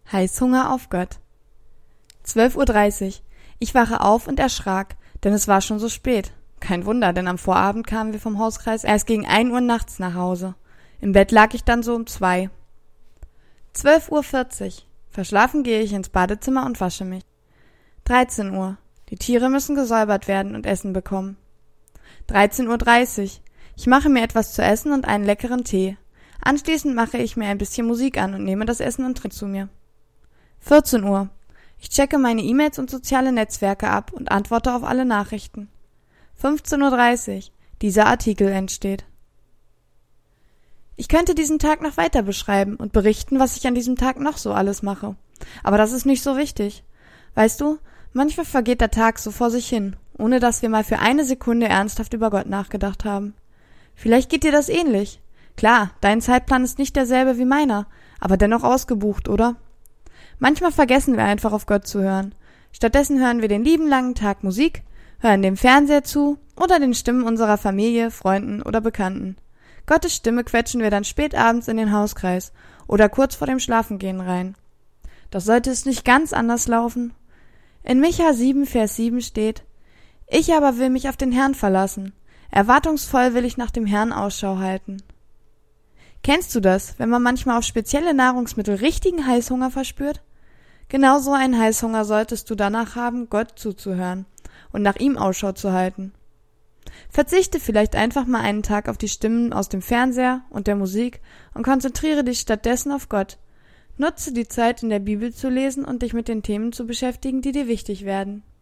Heißhunger auf Gott. 12:30 Uhr. Ich wache auf und erschrak, denn es war schon so spät. Kein Wunder, denn am Vorabend kamen wir vom Hauskreis erst gegen 1 Uhr nachts nach Hause. Im Bett lag ich dann so um 2. 12:40 Uhr. Verschlafen gehe ich ins Badezimmer und wasche mich. 13 Uhr. Die Tiere müssen gesäubert werden und Essen bekommen. 13:30 Uhr. Ich mache mir etwas zu essen und einen leckeren Tee. Anschließend mache ich mir ein bisschen Musik an und nehme das Essen und Trinken zu mir. 14 Uhr. Ich checke meine E-Mails und soziale Netzwerke ab und antworte auf alle Nachrichten. 15:30 Uhr. Dieser Artikel entsteht. Ich könnte diesen Tag noch weiter beschreiben und berichten, was ich an diesem Tag noch so alles mache. Aber das ist nicht so wichtig. Weißt du, manchmal vergeht der Tag so vor sich hin, ohne dass wir mal für eine Sekunde ernsthaft über Gott nachgedacht haben. Vielleicht geht dir das ähnlich. Klar, dein Zeitplan ist nicht derselbe wie meiner, aber dennoch ausgebucht, oder? Manchmal vergessen wir einfach auf Gott zu hören. Stattdessen hören wir den lieben langen Tag Musik, hören dem Fernseher zu oder den Stimmen unserer Familie, Freunden oder Bekannten. Gottes Stimme quetschen wir dann spät abends in den Hauskreis oder kurz vor dem Schlafengehen rein. Doch sollte es nicht ganz anders laufen? In Micha 7, Vers 7 steht: Ich aber will mich auf den Herrn verlassen. Erwartungsvoll will ich nach dem Herrn Ausschau halten. Kennst du das, wenn man manchmal auf spezielle Nahrungsmittel richtigen Heißhunger verspürt? Genau so einen Heißhunger solltest du danach haben, Gott zuzuhören und nach ihm Ausschau zu halten. Verzichte vielleicht einfach mal einen Tag auf die Stimmen aus dem Fernseher und der Musik und konzentriere dich stattdessen auf Gott. Nutze die Zeit, in der Bibel zu lesen und dich mit den Themen zu beschäftigen, die dir wichtig werden.